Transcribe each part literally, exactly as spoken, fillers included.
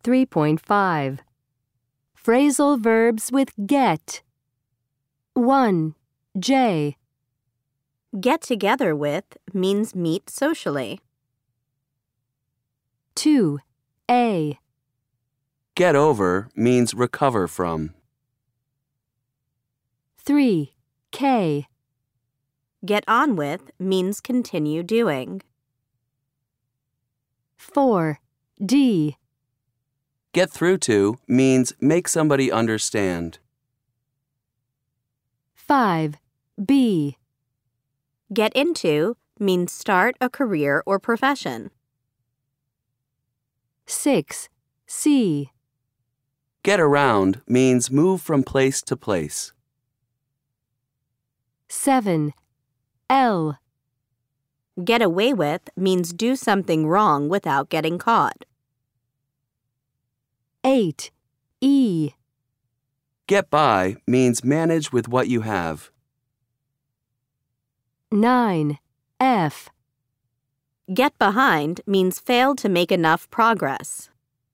three point five. Phrasal verbs with get. one. J. Get together with means meet socially. two. A. Get over means recover from. three. K. Get on with means continue doing. four. D. Get through to means make somebody understand. five. B. Get into means start a career or profession. six. C. Get around means move from place to place. seven. L. Get away with means do something wrong without getting caught. eight. E. Get by means manage with what you have. nine. F. Get behind means fail to make enough progress.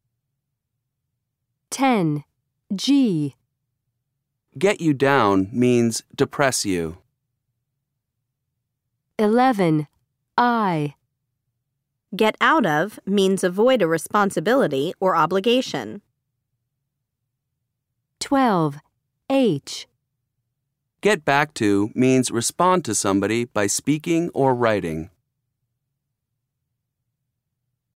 ten. G. Get you down means depress you. eleven. I. Get out of means avoid a responsibility or obligation. twelve. H. Get back to means respond to somebody by speaking or writing.